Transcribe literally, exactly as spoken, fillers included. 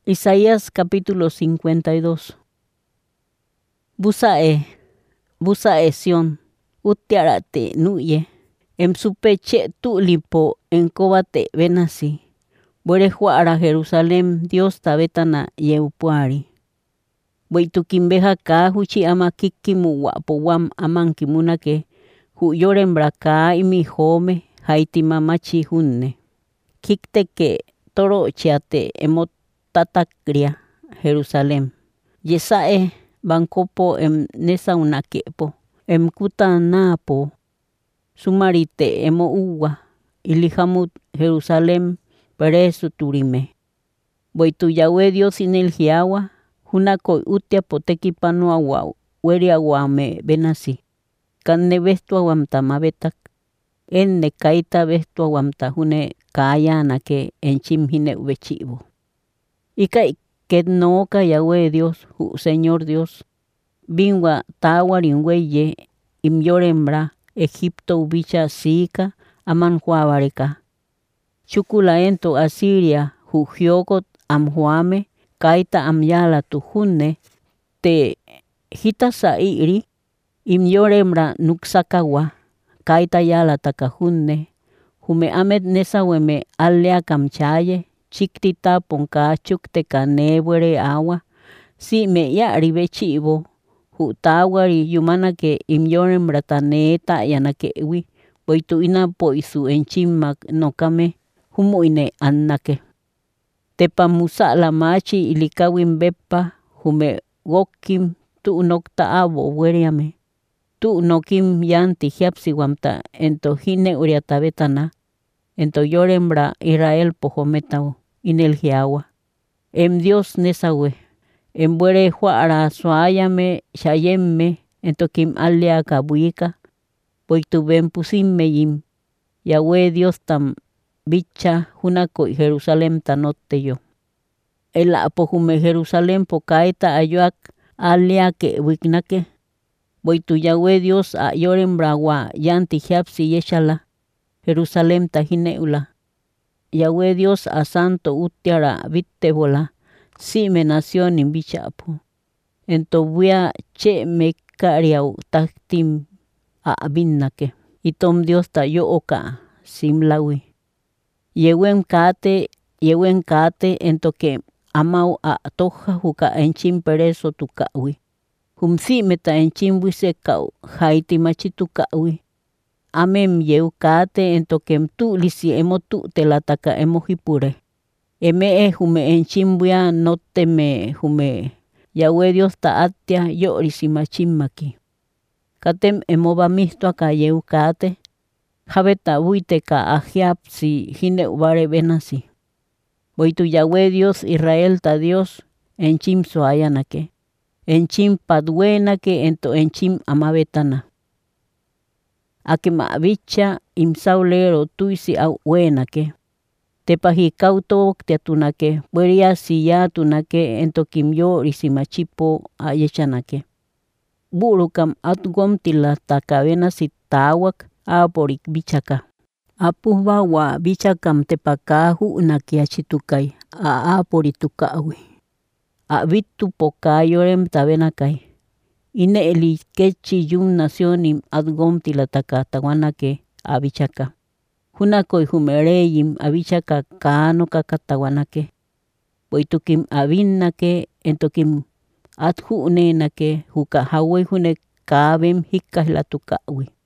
Isaías capítulo cincuenta y dos. Busae, busae Sión, utiarate nuye, em supeche tu lipo en cobate venasi, buerejuara Jerusalén Dios tabetana yeupuari. Buitu kimbeja ka huchi ama kikimu wapo wam aman kimunake, hu yorembra ka imi home haiti mamachi hunne. Kikteke toro chiate emot tatakria Jerusalén. Yesae bancopo em nesa unakepo, em kutanapo, sumarite emo uwa, ilihamut Jerusalén peresu turime. Boitu Yahweh Dios in el jiawa, hunako utia poteki panua wa weria wame benasi. Kanne vestua wamta mabetak, enne kaita vestua wamta hune kayana ke enchim hine ubechivo. Ika ketnoka Yahweh Dios, hu Señor Dios, binwa tawarinweye imyorembra Egipto ubicha sika aman huabareka. Chukulaento Asiria hu hiokot amhuame kaita amyala tuhunne te hita sairi imyorembra nuksakawa kaita yala takahunne hume amet nesaweme alea kamchaye chiktita ponka chukte kanebwere agua si me ya ribechivo hu tawari yumana ke imyorembra taneta yanakewi boitu ina poisu enchimak nokame humuine annake. Tepa musa la machi ilikawin bepa hume wokim tu nokta abo weriame. Tu nokim yanti hiapsi wamta ento hine uriatabetana. Ento yorembra Israel pojometao inel jiawa. Em Dios nesawe. Em buere huara suayame shayemme ento kim alia kabuika. Boitu ben pusimme yim. Yahweh Dios tam bicha hunako Jerusalén tanotte yo. El apojume Jerusalén pokaita ayuak alia ke wiknake. Boitu Yahweh Dios a yorembra wa yanti hiapsi yeshala. Jerusalén tajineula. Yahweh Dios a santo utiara vittebola. Si me nació en bichapo. Ento buia che me cariau taktim a abinnake. Y tom Dios ta yo oka simlawi. Yewen kate, yewen kate ento que amau a toja juka enchim pereso tu kawi. Hum si meta enchim buise kau haiti machitu kawi. Amem yeu kate ento kem tu lisi emo tu telataka emo hipure. Eme e hume enchim buia no teme hume. Yahweh Dios ta atia yo risimachimaki. Katem emo bamisto aka yeu kate. Jabeta buite ka ajiap si hine ubare benasi. Boitu Yahweh Dios Israel ta Dios enchim soayanake. Enchim padwenake ento enchim amabetana. Akema bicha imsaulero tuisi au wenake. Tepahi kauto teatunake. Bueria siya tunake ento kimyo risimachipo ayechanake. Burukam atgom tila takavena sitawak aporik bichaka. Apuhba wa bichakam tepakahu nakiachitukai a aporitukawi. A vitu pokayorem tabenakai. Ine eli kechi yun nacionim adgom tilataka tawanake abichaka. Hunakoi humereyim abichaka kano kakatawanake. Boitukim abinnake entokim adhunenake huka hawe hune kabem hikahlatukawi.